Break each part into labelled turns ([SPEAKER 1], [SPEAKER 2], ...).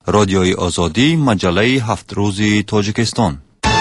[SPEAKER 1] رادیوی آزادی، مجله 7 روزی تاجیکستان.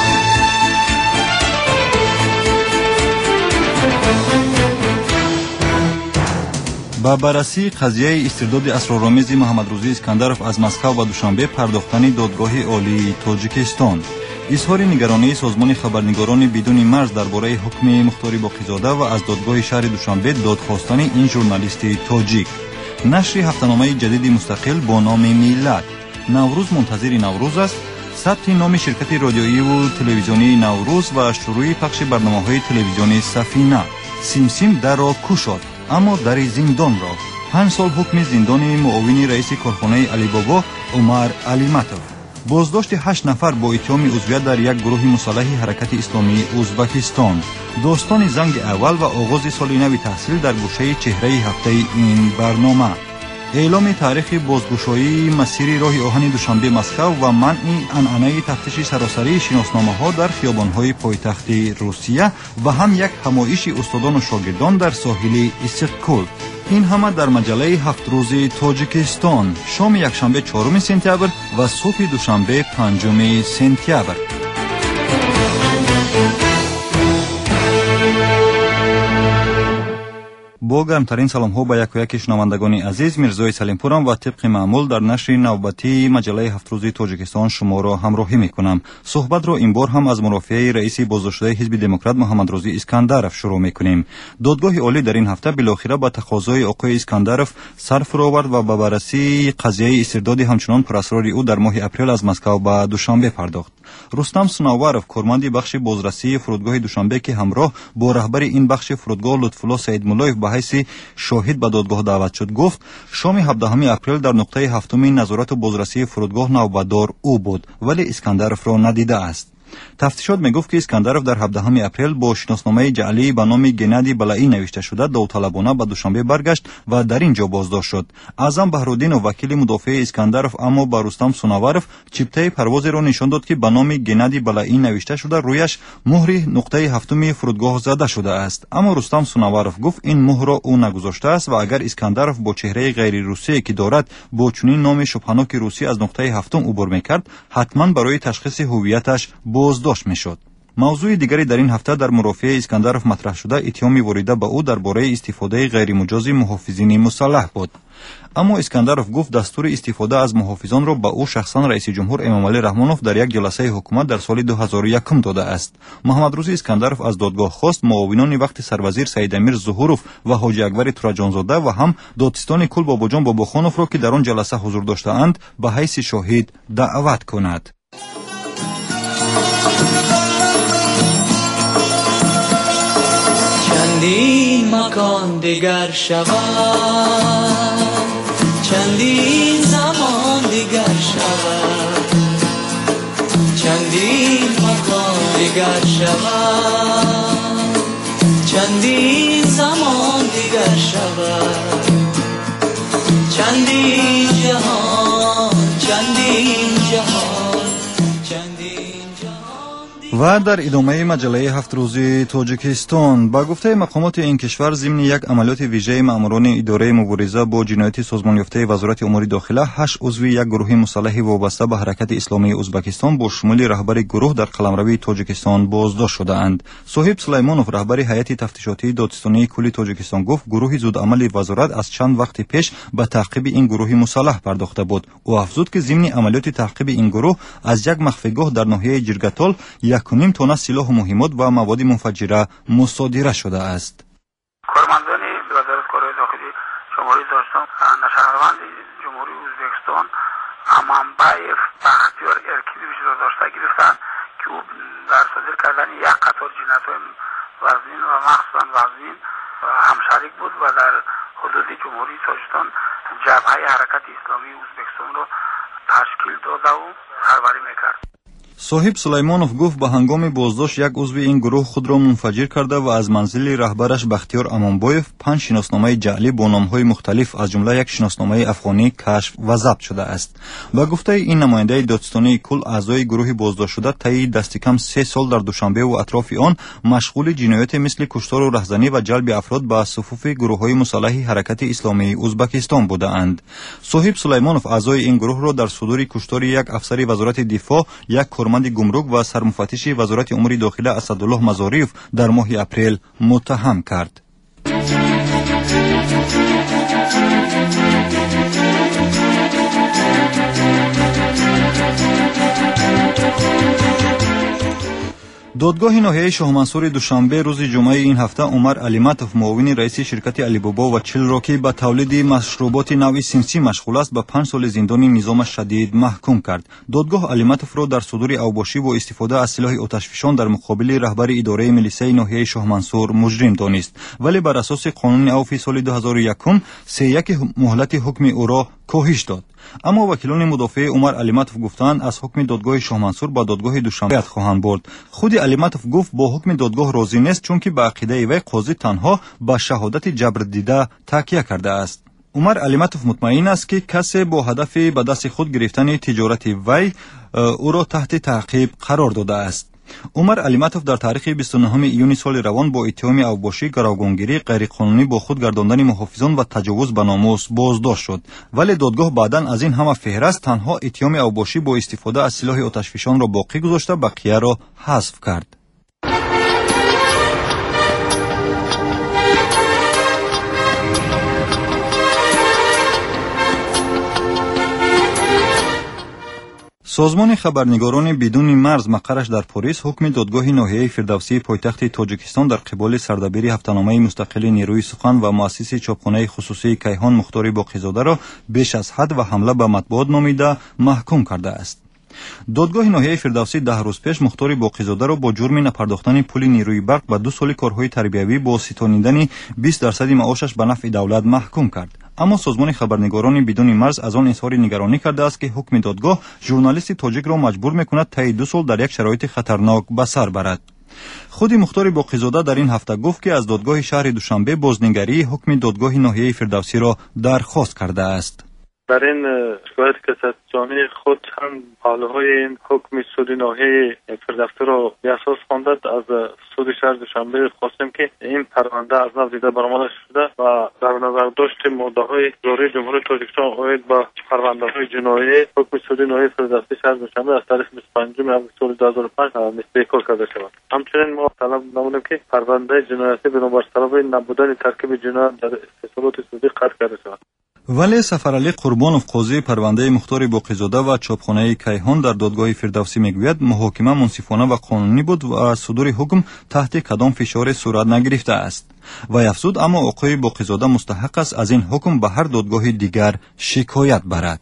[SPEAKER 1] با بررسی قضیه استرداد اسرارآمیز محمد روزی اسکندرов از مسکو و دوشنبه پرداختن دادگاه عالی تاجیکستان، اظهار نگرانی سازمان خبرنگاران بدون مرز درباره حکم مختار باقیزاده و از دادگاه شهر دوشنبه دادخواستن این ژورنالیست تاجیک، نشر هفته‌نامه جدید مستقل با نام ملت، نوروز منتظر نوروز است، ثبت نام شرکت رادیویی و تلویزیونی نوروز و شروع پخش برنامه‌های تلویزیونی سفینه، سیم در را کوشاد اما در زندان را، 5 سال حکم زندان معاون رئیس کارخانه علی بابا عمر علیمتوف، بازداشت 8 نفر با اتهام عضویت در یک گروه مسلح حرکت اسلامی ازبکستان، داستان زنگ اول و آغاز سال نو تحصیل در گوشه چهره هفته این برنامه، اعلام تاریخ بازگشایی مسیر راه آهن دوشنبه مسکو و منع عنعنه تفتیش سراسری شناسنامه‌ها در خیابان‌های پایتخت روسیه و هم یک همایش استادان و شاگردان در ساحل استقلال. این همه در مجله 7 روزی تاجیکستان، شام یکشنبه 4 سپتامبر و صبح دوشنبه 5 سپتامبر. با گرمترین سلام ها به یک و یک شنوندگان عزیز، میرزای سلیمپورم و طبق معمول در نشر نوبتی مجله 7 روزی تاجیکستان شما را همراهی میکنم. صحبت را این بار هم از مرافعه رئیس بازداشته حزب دموکرات محمد روزی اسکندرов شروع میکنیم. دادگاه عالی در این هفته بالاخره به تقاضای آقای اسکندرov سر فرآورد و به بررسی قضیه استرداد همچنان پراسرار او در ماه اپریل از مسکو به دوشنبه پرداخت. رستم سنوورov، کارمند بخش بازرسی فرودگاه دوشنبه که همراه با رهبر این بخش فرودگاه لطفالله سیدمولایف به حیث شاهد به دادگاه دعوت شد، گفت شام 17 اپریل در نقطه هفتم نظارت بازرسی فرودگاه نوبتدار او بود ولی اسکندرov را ندیده است. تفتیشات میگفت که اسکندرov در 17 اپریل با شناسنامه جعلی به نام گنادی بلایی نوشته شده داوطلبانه به دوشنبه برگشت و در اینجا بازداشت شد. اعظم بهرالدین و وکیل مدافع اسکندرov اما به رستم سنوورov چیپته پرواز را نشان داد که به نام گنادی بلایی نوشته شده، رویش مهر نقطه هفتم فرودگاه زده شده است. اما رستم سنوورov گفت این مهر را او نگذاشته است و اگر اسکندرov با چهره غیر روسی که دارد با چنین نام شبهناک روسی از نقطه هفتم عبور میکرد، حتما برای تشخیص هویتش بازداشت میشد. موضوع دیگری در این هفته در مرافعه اسکندرov مطرح شده اتهام وریده به او درباره استفاده غیر مجاز محافظین مسلح بود. اما اسکندرov گفت دستور استفاده از محافظان را به او شخصا رئیس جمهور امامعلی رحمانوف در یک جلسه حکومت در سال 2001 داده است. محمد روزی اسکندرov از دادگاه خواست معاونان وقت سروزیر سید امیر ظهورov و حاجی اکبر تورجانزاده و هم دادستان کل باباجان باباخانوف را که در آن جلسه حضور داشتهاند به حیث شاهد دعوت کند.
[SPEAKER 2] چندین مکان دیگر شود، چندین زمان دیگر شود، چندین مکان دیگر شود، چندین زمان دیگر شود، چندین جهان، چندین جهان.
[SPEAKER 1] و در ادامه مجله 7 روزی تاجیکستان، با گفته مقامات این کشور ضمن یک عملیات ویژه ماموران اداره مبارزه با جنایت سازمان یافته وزارت امور داخله 8 عضو یک گروه مسلح وابسته به حرکت اسلامی ازبکستان با شمول رهبر گروه در قلمرو تاجیکستان بازداشت شده اند. صاحب سلیمانوف، رهبر هیئت تفتیشاتی دادستانی کل تاجیکستان، گفت گروه زودعمل وزارت از چند وقت پیش به تعقیب این گروه مسلح پرداخته بود. او افزود که ضمن عملیات تعقیب این گروه از یک مخفیگاه در ناحیه جرگتال 1.5 تن سلاح مهمات و مواد منفجره مصادره شده است.
[SPEAKER 3] کارمندان وزارت کارهای داخلی جمهوری داستان نشهروند جمهوری ازبکستان امانبایف بختیار ارکیدی را داشته گرفتند که او در صادر کردن یک قطار جنایت‌های وزنین و مخصوصا وزنین همشریک بود و در حدود جمهوری تاجیکستان جبهه حرکت اسلامی ازبکستان را تشکیل داده و سربری میکرد.
[SPEAKER 1] соҳиб сулаймонов гуфт ба ҳангоми боздошт як узви ин гурӯҳ худро мунфаҷир карда ва аз манзили раҳбараш Бахтиёр Амонбоев 5 шиносномаи ҷаълӣ бо номҳои мухталиф аз ҷумла як шиносномаи афғонӣ кашф ва забт шудааст. ба гуфтаи ин намояндаи додстонии кул аъзои гурӯҳи боздоштшуда таи дасти кам 3 сол дар Душанбеву атрофи он машғули ҷинояте мисли куштору раҳзанӣ ва ҷалби афрод ба суфуфи гурӯҳҳои мусаллаҳи ҳаракати исломии Узбекистон будаанд. соҳиб сулаймонов аъзои ин гурӯҳро дар судури куштори як афсари вазорати дифоъ, як корманди гумрук ва сармуфаттиши вазорати умури дохила Асадуллоҳ Мазориев дар моҳи апрел муттаҳам кард. додгоҳи ноҳияи Шоҳмансури Душанбе рӯзи ҷумъаи ин ҳафта Умар Алиматов, муовини раиси ширкати Алибобо ва Чилро, ки ба тавлиди машруботи навъи синсӣ машғул аст, ба 5 соли зиндони низома шадид маҳкум кард. додгоҳ Алиматовро дар судури авбошӣ бо истифода аз силоҳи оташфишон дар муқобили раҳбари идораи милисияи ноҳияи Шоҳмансур муҷрим донист, вале бар асоси қонуни авфи соли 2001 сеяки муҳлати ҳукми ӯро коҳиш дод. аммо вакилони мудофиаи Умар Алиматов гуфтанд аз ҳукми додгоҳи Шоҳмансур ба додгоҳи Душанбе хоҳанд бурд. худи Алиматов гуфт бо ҳукми додгоҳ розӣ нест, чунки ба ақидаи вай қозӣ танҳо ба шаҳодати ҷабрдида такя кардааст. Умар Алиматов мутмаин аст ки касе бо ҳадафи ба дасти худ гирифтани тиҷорати вай ӯро таҳти таъқиб қарор додааст. Умар Алиматов дар таърихи 29 июни соли равон бо иттиҳоми авбошӣ, гаровгонгирӣ, ғайриқонунӣ бо худ гардондани муҳофизон ва таҷовуз ба номус боздошт шуд, вале додгоҳ баъдан аз ин ҳама феҳраст танҳо иттиҳоми авбошӣ бо истифода аз силоҳи оташфишонро боқӣ гузошта бақияро ҳазф кард. созмони хабарнигорони бидуни марз мақараш дар Порис ҳукми додгоҳи ноҳияи Фирдавсии пойтахти Тоҷикистон дар қиболи сардабири ҳафтаномаи мустақили Нерӯи сухан ва муассиси чопхонаи хусусии Кайҳон Мухтори Боқизодаро беш аз ҳад ва ҳамла ба матбуот номида маҳкум кардааст. додгоҳи ноҳияи Фирдавсӣ 10 рӯз пеш Мухтори Боқизодаро бо ҷурми напардохтани пули нерӯи барқ ба 2 соли корҳои тарбиявӣ бо ситонидани 20% маошаш ба нафъи давлат маҳкум кард. аммо созмони хабарнигорони бидуни марз аз он изҳори нигаронӣ кардааст, ки ҳукми додгоҳ журналисти тоҷикро маҷбур мекунад таи 2 сол дар як шароити хатарнок ба сар барад. худи Мухтори Боқизода дар ин ҳафта гуфт, ки аз додгоҳи шаҳри Душанбе бознигарии ҳукми додгоҳи ноҳияи Фирдавсиро дархост кардааст.
[SPEAKER 4] در این شکایت کساتجانی خود هم حالهای این حکم سود ناحیه فردوسی را به اساس خواندند. از سود شهر دوشنبه خواستیم که این پرونده از نو دیده برآمده شده و در نظر داشت ماده‌های جاری جمهوری تاجیکستان اوید با پرونده‌های جنایی حکم سود ناحیه فردوسی شهر دوشنبه از تاریخ 25 آگوست 2005 نسبیکار کرده شود. همچنین ما طلب نمودیم که پرونده جنایتی بنابر سبب نبودن ترکیب جنایت در استحصالات سودی قطع کرده شود.
[SPEAKER 1] вале Сафаралӣ Қурбонов, қозии парвандаи Мухтори Боқизода ва чопхонаи Кайҳон дар додгоҳи Фирдавсӣ мегӯяд, муҳокима мунсифона ва қонунӣ буд ва судури ҳукм таҳти кадом фишоре сурат нагирифтааст. вай афзуд, аммо оқои Боқизода мустаҳақ аст аз ин ҳукм ба ҳар додгоҳи дигар шикоят барад.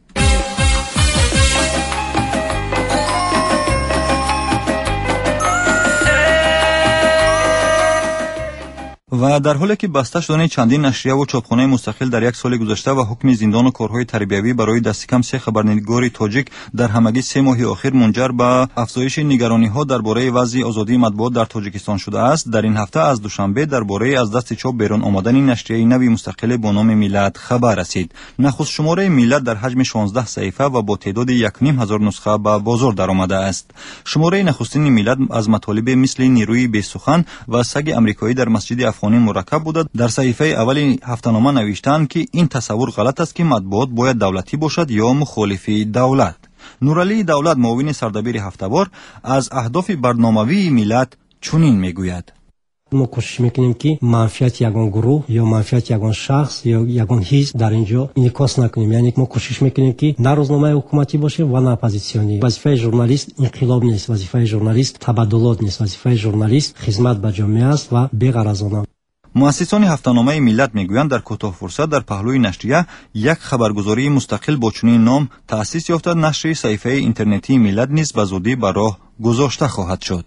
[SPEAKER 1] ва дар ҳоле ки баста шудани чандин нашрияву чопхонаи мустақил дар як соли гузашта ва ҳукми зиндону корҳои тарбиявӣ барои дасти кам 3 хабарнигори тоҷик дар ҳамагӣ 3 моҳи охир мунҷар ба афзоиши нигарониҳо дар бораи вазъи озодии матбуот дар Тоҷикистон шудааст, дар ин ҳафта аз Душанбе дар бораи аз дасти чоп берун омадани нашрияи нави мустақиле бо номи Миллат хабар расид. нахустшумораи Миллат дар ҳаҷми 16 саҳифа ва бо теъдоди 1500 нусха ба бозор даромадааст. шумораи нахустини Миллат аз матолибе мисли нерӯи бесухан ва саги амрикоӣ дар масҷиди мураккаб буда. дар саҳифаи аввали ҳафтанома навиштанд, ки ин тасаввур ғалат аст, ки матбуот бояд давлатӣ бошад ё мухолифи давлат. Нуралии Давлат, муовини сардабири ҳафтавор, аз аҳдофи барномавии Миллат чунин мегӯяд:
[SPEAKER 5] ما کوشش میکنیم که منفعت یگان گروه یا منفعت یگان شخص یا یگان حزب در اینجا انعکاس نکنیم. یعنی ما کوشش میکنیم که نه روزنامه حکومتی باشه و نه اپوزیسیونی. وظیفه ژورنالیست انقلاب نیست، وظیفه ژورنالیست تبادلات نیست، وظیفه ژورنالیست خدمت به جامعه است و بی‌غرضانه.
[SPEAKER 1] муассисони ҳафтаномаи Миллат мегӯянд, дар кӯтоҳфурсат дар паҳлӯи нашрия як хабаргузории мустақил бо чунин ном таъсис ёфта. нашри саҳифаи интернетии Миллат низ ба зудӣ ба роҳ гузошта хоҳад шуд.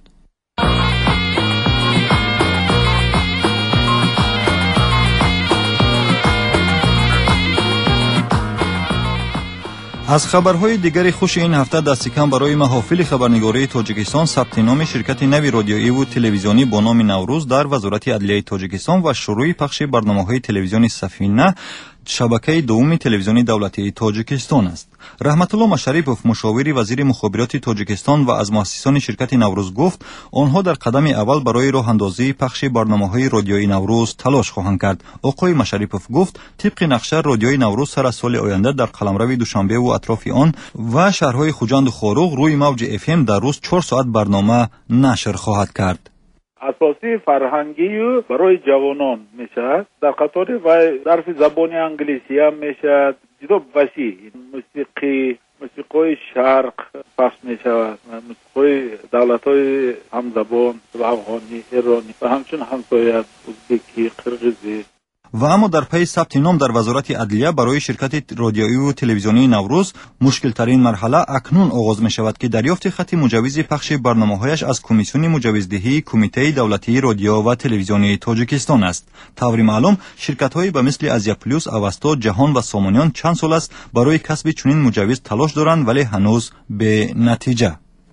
[SPEAKER 1] از خبرهای دیگر خوش این هفته دست کم برای محافل خبرنگاری تاجیکستان ثبت نام شرکت نوی رادیویی و تلویزیونی با نام نوروز در وزارت عدلیه تاجیکستان و شروع پخش برنامه‌های تلویزیونی سفینه شبکه دوم تلویزیونی دولتی تاجیکستان است. رحمت الله مشرفوف مشاور وزیر مخابرات تاجیکستان و از مؤسسان شرکت نوروز گفت آنها در قدم اول برای راه اندازی پخش برنامه‌های رادیویی نوروز تلاش خواهند کرد. آقای مشرفوف گفت طبق نقشه رادیویی نوروز سر از سال آینده در قلمرو دوشنبه و اطراف آن و شهرهای خوجند و خاروق روی موج FM در روز 4 ساعت برنامه نشر خواهد کرد.
[SPEAKER 6] اساسی فرهنگی و برای جوانان میشد. در قطار و ظرف زبان انگلیسی هم میشد. جدا وسیع موسیقی شرق پخش میشود. موسیقی دولت‌های همزبان و افغانی، ایرانی و همچون همسایه ازبکی، قرقیزی.
[SPEAKER 1] و اما در پی ثبت نام در وزارت عدلیه برای شرکت رادیویی و تلویزیونی نوروز مشکل ترین مرحله اکنون آغاز می شود که دریافت خط مجوز پخش برنامه‌هایش از کمیسیون مجوزدهی کمیته دولتی رادیو و تلویزیونی تاجیکستان است. طوری معلوم شرکت‌های به مثل ازیا پلوس، اوستا، جهان و سامانیان چند سال است برای کسب چنین مجوز تلاش دارند ولی هنوز به نتیجه.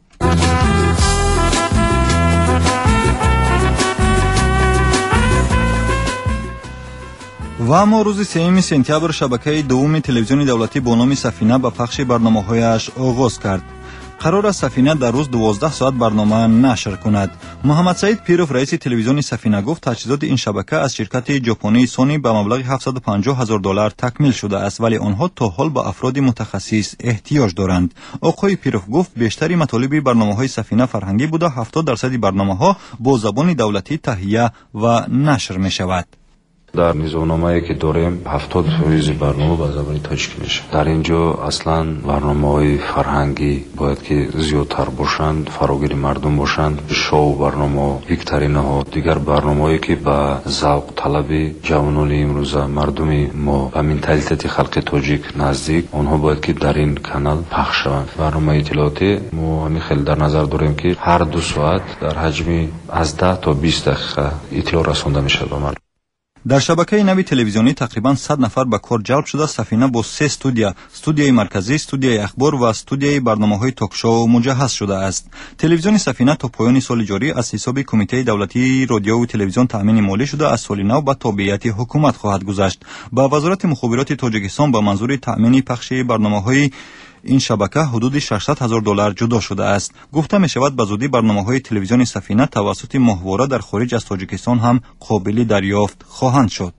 [SPEAKER 1] و اما روز 3 سپتامبر شبکه دوم تلویزیون دولتی با نام سفینه به پخش برنامه‌هایش آغاز کرد. قرار است سفینه در روز 12 ساعت برنامه نشر کند. محمد سعید پیروف رئیس تلویزیون سفینه گفت تجهیزات این شبکه از شرکت ژاپنی سونی به مبلغ $750,000 تکمیل شده است ولی آنها تا حال به افراد متخصص احتیاج دارند. آقای پیروف گفت بیشتری مطالب برنامه‌های سفینه فرهنگی بوده، 70% برنامه‌ها با زبان دولتی تهیه و نشر می‌شود.
[SPEAKER 7] در نظامنامه‌ای که داریم 70% برنامه با زبان تاجیکی میشه. در اینجا اصلا برنامه‌های فرهنگی باید که زیادتر باشند، فراگیر مردم باشند. شو برنامه، ویکتوریناها، دیگر برنامه‌ای که با ذوق طلب جوانان امروزه مردم ما و منتالیته خلق تاجیک نزدیک آنها باید که در این کانال پخش شوند. برنامه اطلاعاتی ما همین خیلی در نظر داریم که هر 2 ساعت در حجم از 10 تا 20 دقیقه اطلاع رسانده میشه به مردم.
[SPEAKER 1] در شبکه نوی تلویزیونی تقریبا 100 نفر به کار جلب شده. سفینه با 3 استودیوی مرکزی، استودیوی اخبار و استودیوی برنامه‌های تاک شو مجهز شده است. تلویزیون سفینه تا پایان سال جاری از حساب کمیته دولتی رادیو و تلویزیون تامین مالی شده از سال نو به تابعیت حکومت خواهد گذشت. با وزارت مخابرات تاجیکستان به منظور تامین پخش برنامه‌های این شبکه حدود $600,000 جدا شده است. گفته می شود به زودی برنامه‌های تلویزیون سفینه توسط ماهواره در خارج از تاجیکستان هم قابل دریافت خواهند شد.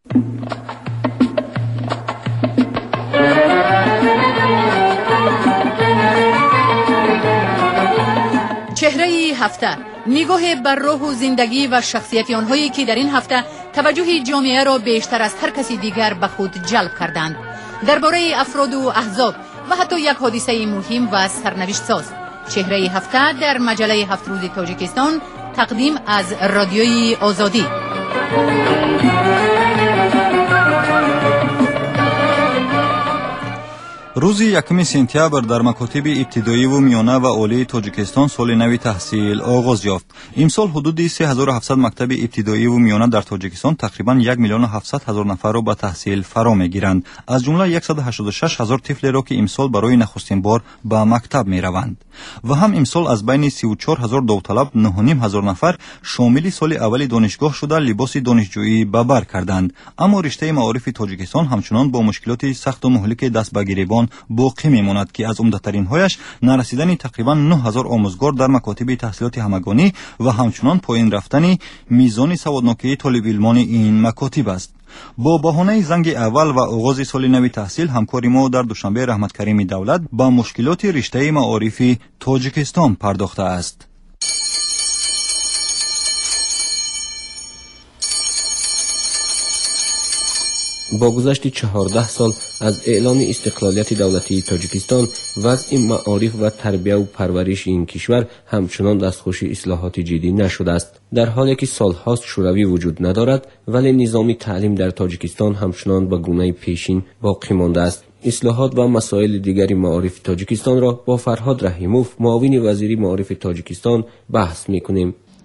[SPEAKER 8] چهره هفته، نگاه بر روح و زندگی و شخصیت آنهایی که در این هفته توجه جامعه را بیشتر از هر کسی دیگر به خود جلب کردند. درباره افراد و احزاب و حتی یک حادثه مهم و سرنوشت ساز. چهره هفته در مجله 7 روز تاجیکستان تقدیم از رادیوی آزادی.
[SPEAKER 1] روز 1 سپتامبر در مکاتب ابتدایی و میانه و عالی تاجیکستان سال نو تحصیل آغاز یافت. امسال حدود 3700 مکتب ابتدایی و میانه در تاجیکستان تقریبا 1,700,000 نفر را به تحصیل فرا میگیرند. از جمله 186,000 طفل را که امسال برای نخستین بار به مکتب میروند. و هم امسال از بین 34,000 داوطلب 9,500 نفر شامل سال اول دانشگاه شده لباس دانشجویی به بر کردند. اما رشته معارف تاجیکستان همچنان با مشکلات سخت و مهلک دست به گریبان باقی میماند که از عمده‌ترین هایش نرسیدن تقریبا 9,000 آموزگار در مکاتب تحصیلات همگانی و همچنان پایین رفتن میزان سوادناکی طالب علمان این مکاتب است. با بهانه زنگ اول و آغاز سال نو تحصیل همکار ما در دوشنبه رحمت کریم دولت با مشکلات رشته معارف تاجیکستان پرداخته است.
[SPEAKER 9] با گذشت 14 سال از اعلان استقلالیت دولتی تاجیکستان، وضع معارف و تربیه و پرورش این کشور همچنان دستخوش اصلاحات جدی نشده است. در حالی که سالهاست شوروی وجود ندارد، ولی نظام تعلیم در تاجیکستان همچنان به گونه پیشین باقی مانده است. اصلاحات و مسائل دیگری معارف تاجیکستان را با فرهاد رحیموف، معاون وزیر معارف تاجیکستان، بحث می‌کنیم.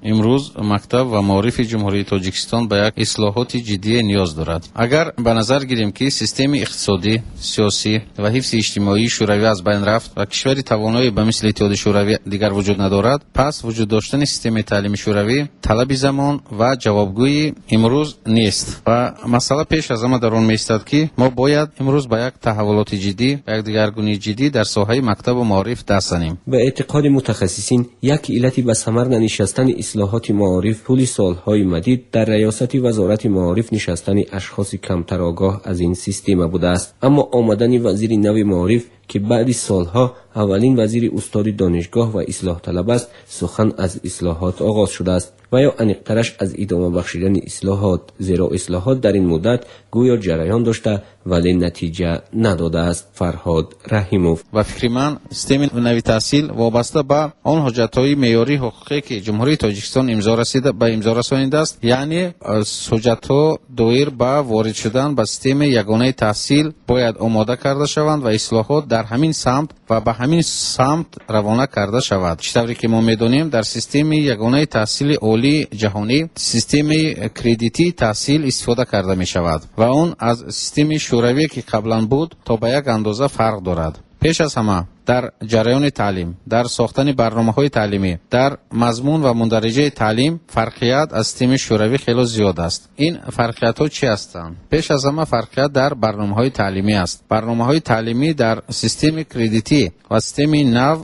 [SPEAKER 10] امروز مکتب و معارف جمهوری تاجیکستان به یک اصلاحات جدی نیاز دارد. اگر به نظر گیریم که سیستم اقتصادی، سیاسی و حفظ اجتماعی شوروی از بین رفت و کشوری توانایی به مثل اتحاد شوروی دیگر وجود ندارد، پس وجود داشتن سیستم تعلیمی شوروی طلب زمان و جوابگوی امروز نیست و مسئله پیش از همه در آن می‌ایستد که ما باید امروز به یک تحولات جدی و یک دگرگونی جدی در ساحه مکتب و معارف دست زنیم.
[SPEAKER 9] به اعتقاد متخصصین یک علت به ثمر ننشستن اصلاحات معارف طول سالهای مدید در ریاست وزارت معارف نشستن اشخاص کمتر آگاه از این سیستم بوده است. اما آمدن وزیر نو معارف که بعد سالها اولین وزیر استاد دانشگاه و اصلاح طلب است، سخن از اصلاحات آغاز شده است و یا انیقترش از ادامه بخشیدن اصلاحات، زیرا اصلاحات در این مدت گویا جریان داشته ولی نتیجه نداده است. فرهاد رحیموف:
[SPEAKER 10] و فکر من سیستم نوی تحصیل وابسته به آن حجت‌های معیاری حقوقی که جمهوری تاجیکستان امضا رسانیده است، یعنی حجت‌ها دایر به وارد شدن به سیستم یگانه تحصیل باید آماده کرده شوند و اصلاحات در همین سمت و به همین سمت روانه کرده شود. چطوری که ما می‌دانیم در سیستم یگانه تحصیل عالی جهانی سیستم کردیتی تحصیل استفاده کرده می شود و اون از سیستم شوروی که قبلا بود تا به یک اندازه فرق دارد. پیش از همه در جریان تعلیم، در ساختن برنامه‌های تعلیمی، در مضمون و مندرجه تعلیم فرقیت از سیستم شوروی خیلی زیاد است. این فرقیت‌ها چی هستند؟ پیش از همه فرقیت در برنامه‌های تعلیمی است. برنامه‌های تعلیمی در سیستم کردیتی و سیستم نو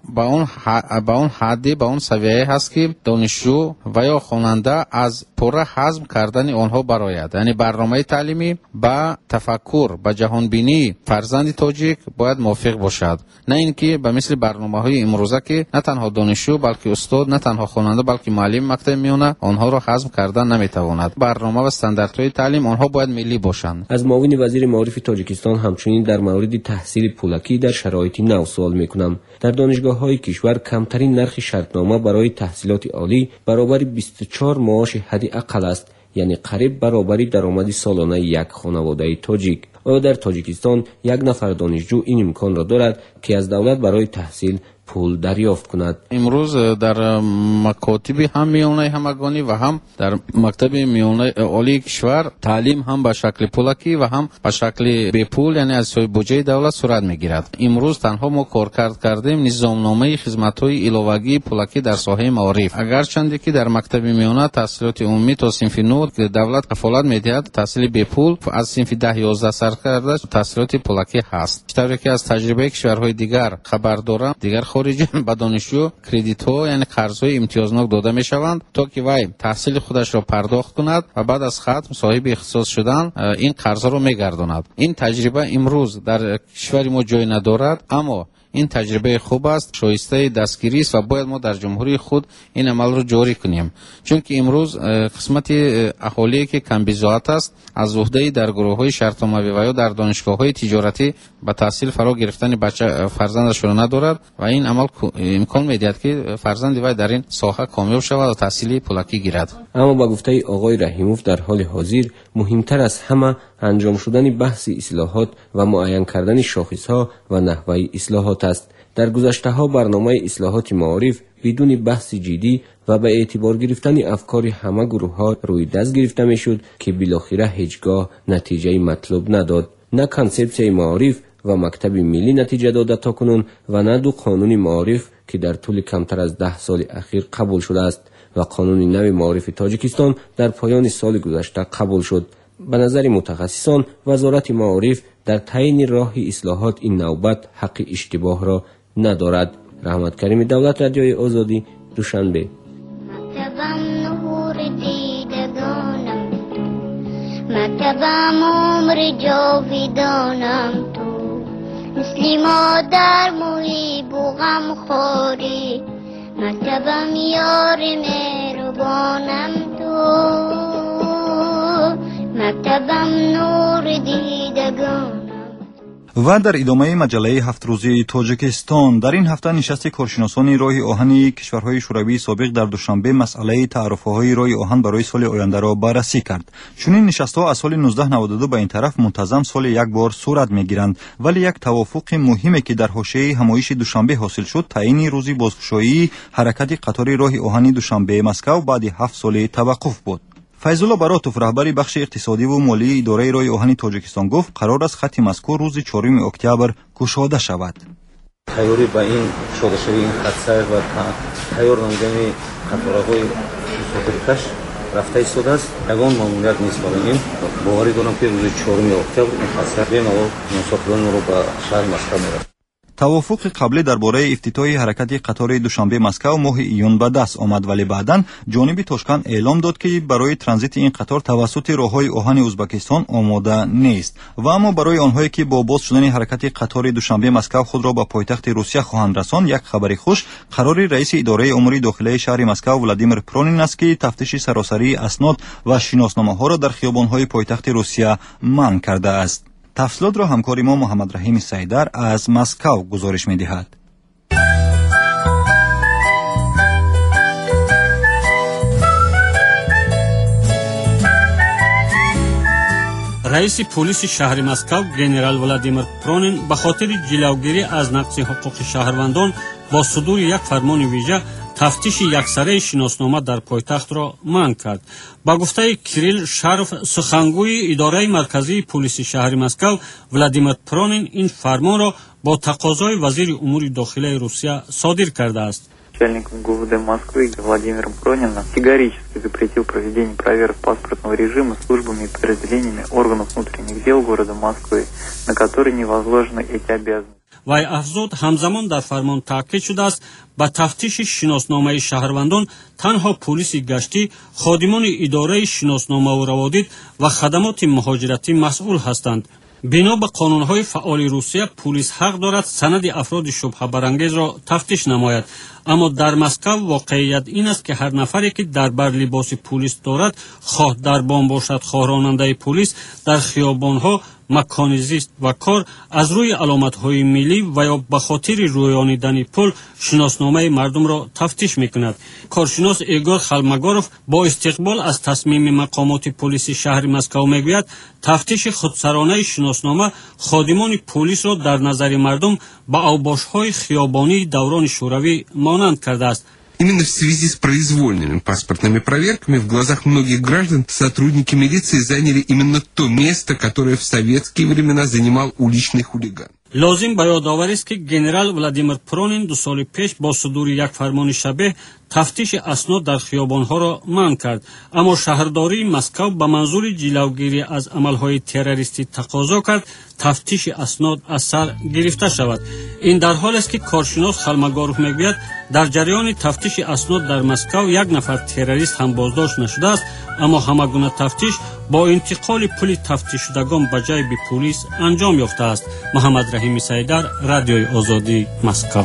[SPEAKER 10] به اون حدی به اون سویه هست که دانشجو و یا خواننده از پوره هضم کردن آنها برآید. یعنی برنامه تعلیمی با تفکر با جهانبینی فرزند تاجیک باید موافق باشد، نه اینکه به مثل برنامه‌های امروزه که نه تنها دانشجو بلکه استاد، نه تنها خواننده بلکه معلم مکتب میونه آنها را هضم کردن نمیتواند. برنامه و استانداردهای تعلیم آنها باید ملی باشند.
[SPEAKER 9] از معاون وزیر معارف تاجیکستان همچنین در مورد تحصیل پولکی در شرایط نو سوال میکنم. در دانشگاه‌های کشور کمترین نرخ شرطنامه برای تحصیلات عالی برابر 24 معاش حداقل است، یعنی قریب برابری درآمد سالانه یک خانواده تاجیک. آیا در تاجیکستان یک نفر دانشجو این امکان را دارد که از دولت برای تحصیل پول دریافت کند؟
[SPEAKER 10] امروز در مکاتب هم میانه همگانی و هم در مکتب میانه عالی کشور تعلیم هم به شکل پولکی و هم به شکل بی پول، یعنی از سوی بودجه دولت صورت میگیرد. امروز تنها ما کار کردیم نظامنامه خدمت‌های علاوه‌ای پولکی در ساحه معارف، اگرچند که در مکتب میانه تحصیلات عمومی تا صنف 9 که دولت کفالت میدهد تحصیل بی پول، از صنف 10-11 سر کرده تحصیلات پولکی هست. چطوری که از تجربه کشورهای دیگر خبر دارم، دیگر خارجی به دانشجو کردیت ها یعنی قرض های امتیازناک داده می شوند تا که وی تحصیل خودش را پرداخت کند و بعد از ختم صاحب اختصاص شدن این قرض را می گرداند. این تجربه امروز در کشور ما جای ندارد، اما این تجربه خوب است، شایسته دستگیری است و باید ما در جمهوری خود این عمل رو جاری کنیم، چون که امروز قسمت اهالی که کم بضاعت است از عهده در گروه‌های شرطنامه‌ای و یا در دانشگاه‌های تجارتی به تحصیل فرا گرفتن بچه فرزندش را ندارد و این عمل امکان می‌دهد که فرزند وی در این ساحه کامیاب شود و تحصیل پولکی گیرد.
[SPEAKER 9] اما با گفته آقای رحیموف در حال حاضر مهمتر از همه انجام شدن بحث اصلاحات و معین کردن شاخص‌ها و نحوه اصلاحات است. در گذشته‌ها برنامه اصلاحات معارف بدون بحث جدی و به اعتبار گرفتن افکار همه گروه‌ها روی دست گرفته می‌شد که بالاخره هیچگاه نتیجه مطلوب نداد. نه کنسپسیون معارف و مکتب ملی نتیجه داده تاکنون و نه دو قانون معارف که در طول کمتر از 10 سال اخیر قبول شده است و قانون نو معارف تاجیکستان در پایان سال گذشته قبول شد. به نظر متخصصان وزارت معارف در تعیین راه اصلاحات این نوبت حق اشتباه را ندارد. رحمت کریم، دولت رادیوی آزادی، دوشنبه.
[SPEAKER 11] مکتبم نور دیدگانم تو، مکتبم عمر جاویدانم تو، مثل مادر محیب و غمخواری، مکتبم یار مهربانم تو، مکتبم نور دیدگانم.
[SPEAKER 1] و در ادامه مجله 7 روزه تاجیکستان در این هفته نشست کارشناسان راه آهن کشورهای شوروی سابق در دوشنبه مسئله تعرفه‌های راه آهن برای سال آینده را بررسی کرد. چنین نشست‌ها از سال 1992 به این طرف منتظم سال یک بار صورت می‌گیرند، ولی یک توافق مهمی که در حاشیه همایش دوشنبه حاصل شد تعیین روزی بازگشایی حرکت قطار راه آهن دوشنبه مسکو بعد 7 سال توقف بود. فیض‌الله براتوف رهبر بخش اقتصادی و مالی اداره راه آهن تاجیکستان گفت قرار است خط مذکور روز 4 اکتبر گشاده شود.
[SPEAKER 12] تیاری با این گشاده شوی این خط سیر و تیار نمودن قطارهای مسافرکش رفته ایستاده است. یگان ماموریت نیست برای این. باوری دارم که روز 4 اکتبر این خط سیر بین مسافران رو به شهر مسکو می‌رسد.
[SPEAKER 1] توافق قبلی درباره افتتاح حرکت قطار دوشنبه مسکو ماه ایون به دست آمد، ولی بعداً جانب تاشکند اعلام داد که برای ترانزیت این قطار توسط راههای آهن ازبکستان آماده نیست و اما برای آنهایی که با باز شدن حرکت قطار دوشنبه مسکو خود را به پایتخت روسیه خواهند رساند، یک خبر خوش قرار رئیس اداره امور داخلی شهر مسکو ولادیمیر پرونین است که تفتیش سراسری اسناد و شناسنامه‌ها را در خیابان‌های پایتخت روسیه منع کرده است. تفصیلات را همکار ما محمد رحیم سیدر از مسکو گزارش می‌دهد.
[SPEAKER 13] رئیس پلیس شهر مسکو گنرال ولادیمیر پرونین به خاطر جلوگیری از نقض حقوق شهروندان با صدور یک فرمان ویژه تفتیش یکسره شناسنامه در پایتخت را منع کرد. با گفته کریل شرف سخنگوی اداره مرکزی پلیس شهر مسکو ولادیمیر پرونین این فرمان را با تقاضای وزیر امور داخلی روسیه صادر کرده است.
[SPEAKER 14] Начальник ГУВД Москвы Владимиром Прониным категорически запретил проведение проверок паспортного режима службами и подразделениями органов внутренних дел города Москвы, на которые не возложены эти обязанности.
[SPEAKER 13] وای افزود همزمان در فرمان تاکید شده است با تفتیش شناسنامه شهروندان تنها پلیس گشتی، خادمان اداره شناسنامه و روادید و خدمات مهاجرتی مسئول هستند. بنا به قانون‌های فعال روسیه پلیس حق دارد سند افراد شبهه برانگیز را تفتیش نماید، اما در مسکو واقعیت این است که هر نفری که در بر لباس پلیس دارد، خواه در بام باشد خواه راننده پلیس، در خیابان‌ها مکان زیست و کار از روی علامت‌های ملی و یا به خاطر رویانیدن پل شناسنامه مردم را تفتیش می‌کند. کارشناس ایگور خلمگاروف با استقبال از تصمیم مقامات پلیس شهر مسکو میگوید تفتیش خودسرانه شناسنامه خادمان پلیس را در نظر مردم به اوباش‌های خیابانی دوران شوروی مانند کرده است.
[SPEAKER 15] Именно в связи с произвольными паспортными проверками в глазах многих граждан сотрудники милиции заняли именно то место, которое в советские времена занимал уличный хулиган.
[SPEAKER 13] لازم به یادآوری است که گنرال ولادیمیر پرونین 2 سال پیش با صدور یک فرمان شبیه تفتیش اسناد در خیابان‌ها را منع کرد، اما شهرداری مسکو به منظور جلوگیری از عمل‌های تروریستی تقاضا کرد تفتیش اسناد از سر گرفته شود. این در حالی است که کارشناس خلمگاروف میگوید در جریان تفتیش اسناد در مسکو یک نفر تروریست هم بازداشت نشده است، اما همگونه تفتیش با انتقال پل تفتیش شدگان به جای پلیس انجام یافته است. محمد رحیم سیدر، رادیوی آزادی، مسکو.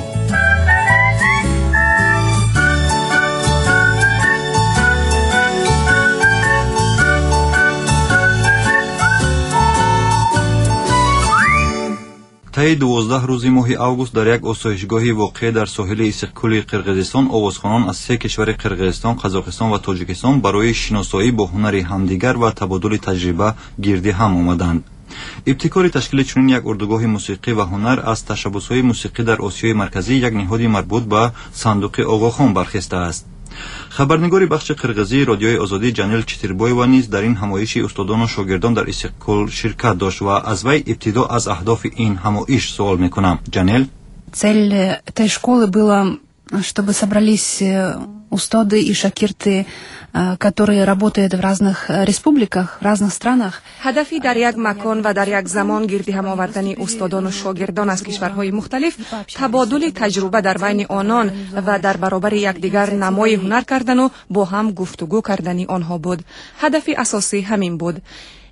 [SPEAKER 1] طی 12 روز ماه اوگوست در یک آسایشگاهی واقع در ساحل ایسیقکول قرقیزستان آوازخوانان از 3 کشور قرقیزستان، قزاقستان و تاجیکستان برای شناسایی با هنر همدیگر و تبادل تجربه گرد هم آمدند. ابتکار تشکیل چنین یک اردوگاه موسیقی و هنر از تشبس‌های موسیقی در آسیای مرکزی یک نهاد مربوط به صندوق آقاخان برخاسته است. خبرنگار بخش قرقیزی رادیوی آزادی جانل چتیربایو نیز در این همایش استادان و شاگردان در ایسیقکول شرکت داشت و از وی ابتدا از اهداف این همایش سوال میکنم. جانل:
[SPEAKER 16] Цель этой школы была, чтобы собрались устоды и шакирты, которые работают в разных республиках, в разных странах.
[SPEAKER 17] هدفی در یک مکان و در یک زمان گردی هم آوردن استادان و شاگردان از کشورهای مختلف، تبادل تجربه در بین آنان و در برابر یکدیگر نمای هنر کردن و با هم گفتگو کردن آنها بود. هدف اساسی همین بود.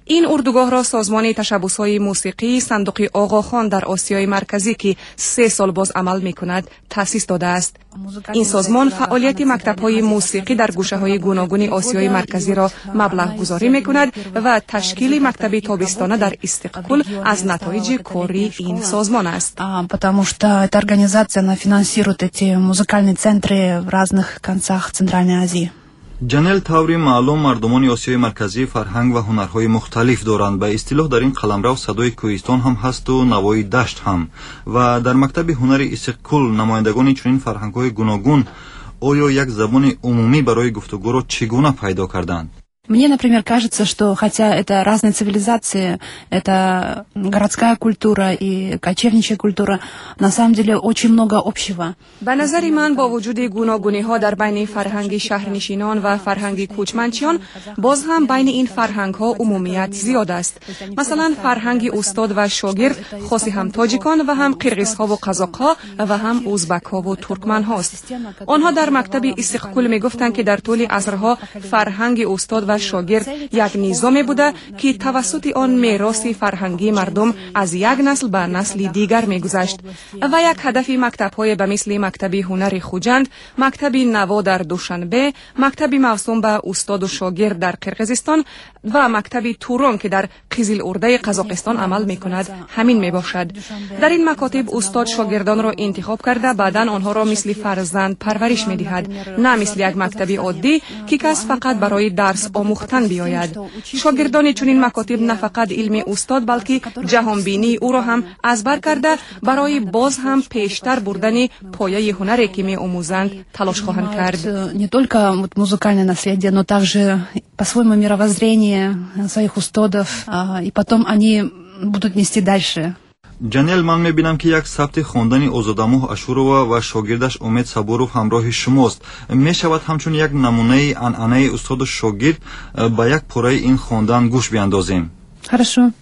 [SPEAKER 17] این اردوگاه را سازمان تشبس‌های موسیقی صندوق آقاخان در آسیای مرکزی که 3 سال باز عمل می‌کند تأسیس داده است. این سازمان فعالیت مکتب‌های موسیقی در گوشه‌های گوناگون آسیای مرکزی را مبلغ گذاری می‌کند و تشکیل مکتب تابستانه در استقلال از نتایج کاری این سازمان است.
[SPEAKER 16] Потому что эта организация она финансирует эти музыкальные центры в разных концах Центральной Азии.
[SPEAKER 1] جنل طوری معلوم مردمان آسیای مرکزی فرهنگ و هنرهای مختلف دارند. به اصطلاح در این قلمرو صدای کوهستان هم هست و نوای دشت هم. و در مکتب هنر استقلال نمایندگان چنین فرهنگ‌های گوناگون آیا یک زبان عمومی برای گفتگو را چگونه پیدا کردند؟
[SPEAKER 16] Мне, например, кажется, что хотя это разные цивилизации, это городская культура и кочевничья культура, на самом деле очень много общего.
[SPEAKER 17] به نظر من با وجود گوناگونی‌ها در بین فرهنگ شهرنشینان و فرهنگ کوچمنچیان، باز هم بین این فرهنگ‌ها عمومیت زیاد است. مثلا فرهنگ استاد و شاگرد خاص هم تاجیکان و هم قرقیزها و قزاق‌ها و هم ازبک‌ها و ترکمن‌ها است. آنها در مکتب استقلال می‌گفتند که در طول عصرها فرهنگ استاد و شاگرد یک نظام بوده که توسط آن میراث فرهنگی مردم از یک نسل به نسل دیگر میگذشت و یک هدف مکتب‌های به مثل مکتب هنر خوجند، مکتب نوا در دوشنبه، مکتب موسوم به استاد و شاگرد در قرقیزستان و مکتب توران که در قزل ارده قزاقستان عمل میکند همین میباشد. در این مکاتب استاد شاگردان را انتخاب کرده بعداً آنها را مثل فرزند پرورش میدهد، نه مثل یک مکتب عادی که کس فقط برای درس آموختن بیاید. شاگردان چنین مکاتب نه فقط علم استاد بلکه جهان بینی او را هم از بر کرده برای باز هم پیشتر بردن پایه هنری که می آموزند تلاش خواهند کرد.
[SPEAKER 16] Не только вот музыкальное наследие, но также по-своему мировоззрение своих устодов, и потом они будут нести дальше.
[SPEAKER 1] جنیل من میبینم که یک ثبت خواندن آزادموه اشورова و شاگردش امید صبورov همراه شماست. میشود همچون یک نمونه عنعنه استاد و شاگرد با یک پاره این خواندن گوش بیاندازیم.
[SPEAKER 16] Хорошо.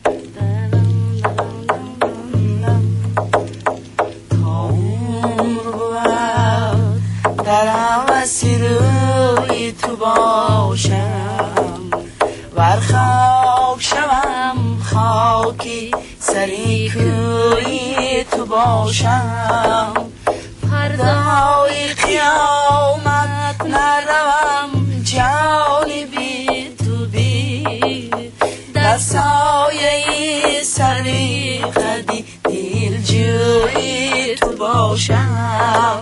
[SPEAKER 2] در هوسی روی تو باشم ور خاک شوم خاکی سری کوی تو باشم فردای قیامت نروم جانی بی تو بی در سایه سری قدی دل جوی تو باشم.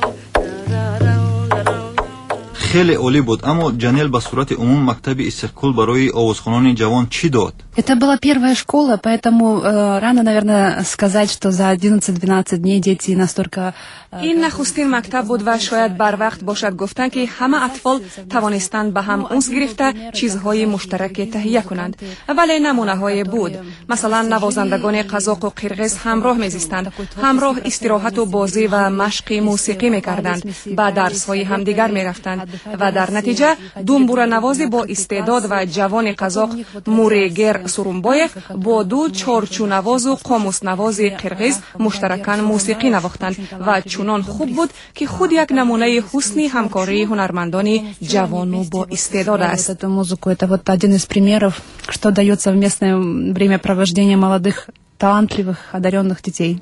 [SPEAKER 1] خیلی عالی بود. اما جنیل به صورت عموم مکتب استقلال برای آوازخوانان جوان چی داد؟
[SPEAKER 16] Это была первая школа, поэтому рано, наверное, сказать, что за 11-12 дней дети настолько...
[SPEAKER 17] این نخستین مکتب بود و شاید بر وقت باشد گفتن که همه اطفال توانستند به هم انس گرفته چیزهای مشترک تهیه کنند. ولی نمونه های بود. مثلا نوازندگان قزاق و قرقیز همراه میزیستند، همراه استراحت و بازی و مشق موسیقی میکردند، با درس های همدیگر میرفتند و در نتیجه دومبور نوازی با استعداد و جوان قزاق موریگر سورونبایف با دو چارچو نواز و قاموس نواز قرقیز مشترکاً موسیقی نواختند و چنان خوب بود که خود یک نمونه حسن همکاری هنرمندان جوان و با استعداد است.
[SPEAKER 16] Эту музыку это вот один из примеров, что дает совместное времяпровождение молодых, талантливых, одаренных детей.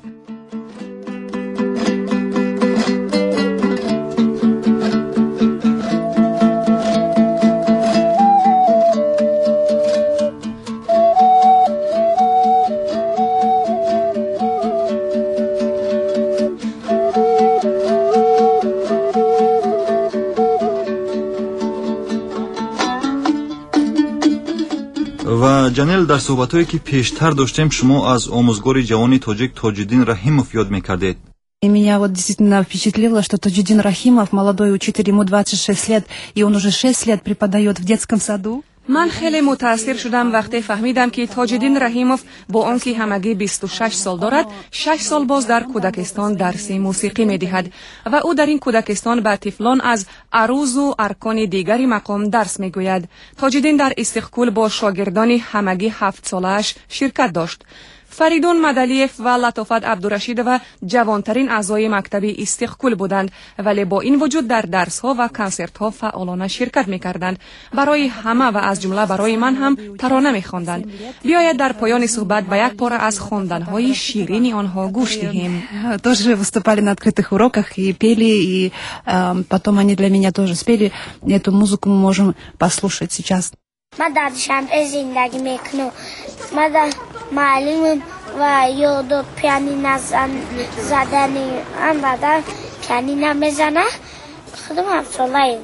[SPEAKER 1] و جنیل در صحبت‌هایی که پیشتر داشتیم شما از آموزگار جوان تاجیک تاج‌الدین رحیمов یاد می‌کردید.
[SPEAKER 16] И меня вот действительно впечатлило, что Таджидин Рахимов, молодой учитель, ему 26 лет, и он уже 6 лет преподает в детском саду.
[SPEAKER 17] من خیلی متاثر شدم وقتی فهمیدم که تاج‌الدین رحیموف با آنکه همگی 26 سال دارد 6 سال باز در کودکستان درس موسیقی می‌دهد و او در این کودکستان به طفلان از عروض و ارکان دیگری مقام درس می‌گوید. تاج‌الدین در استقلال با شاگردان همگی 7 سالش شرکت داشت. فریدون مدلیف و لطافت عبدالرشید و جوانترین اعضای مکتب استقلال بودند، ولی با این وجود در درس‌ها و کنسرت‌ها فعالانه شرکت می‌کردند. برای همه و از جمله برای من هم ترانه می‌خواندند. بیایید در پایان صحبت به یک پاره از خواندن‌های شیرین آنها گوش دهیم.
[SPEAKER 16] Тоже выступали на открытых уроках и пели, и потом они для меня тоже спели. Эту музыку мы можем послушать сейчас.
[SPEAKER 11] من در شمع زندگی میکنم. من در معلم و یاد و پیانین زدنی هم در پیانین هم میزنه. خودم هم سالاییم.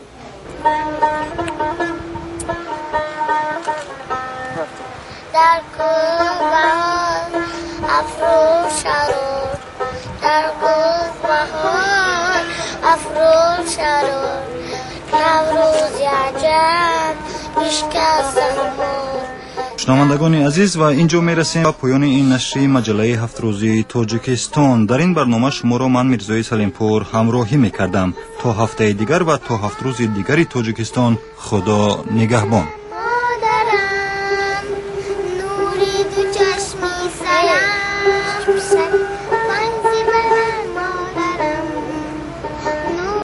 [SPEAKER 11] در گل بهار افروش شرور، در گل بهار افروش شرور، نوروز عجب
[SPEAKER 1] شنوندگان عزیز و اینجا میرسیم به پایان این نشر مجله 7 روزه تاجیکستان. در این برنامه شما را من میرزای سلیمپور همراهی میکردم. تا هفته دیگر و تا 7 روز دیگری تاجیکستان، خدا نگهبان.